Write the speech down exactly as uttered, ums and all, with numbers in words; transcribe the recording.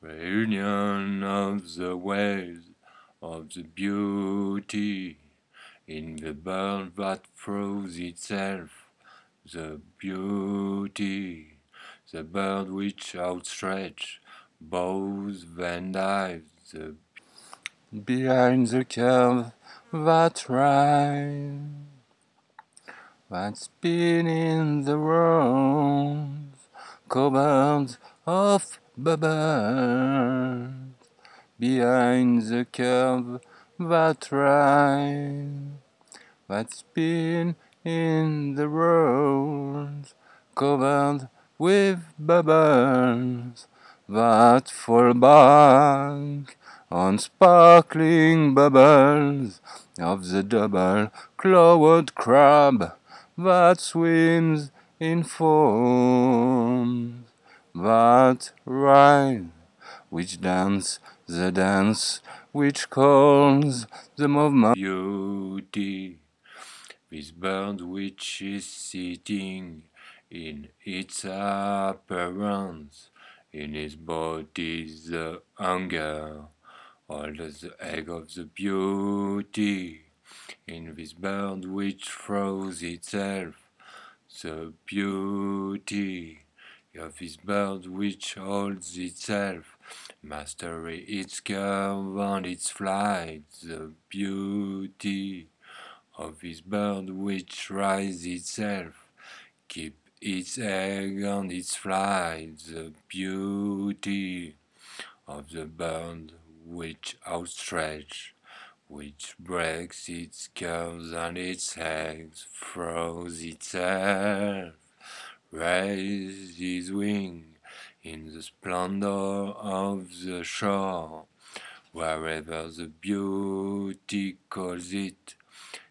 Reunion of the waves of the beauty in the bird that throws itself, the beauty, the bird which outstretched bows then dives, the behind the curve that rise, that spin in the round, covered of bubbles. Behind the curve that rise, that spin in the road, covered with bubbles, that fall back on sparkling bubbles of the double-clawed crab that swims in foam, that rise, which dance the dance which calls the movement. Beauty, this bird which is sitting in its appearance, in his body the hunger, all the egg of the beauty, in this bird which throws itself, the beauty of this bird which holds itself, mastery its curve and its flight, the beauty of this bird which rises itself, keep its egg and its flight, the beauty of the bird which outstretch, which breaks its curves and its eggs, throws itself, raises his wing in the splendor of the shore, wherever the beauty calls it,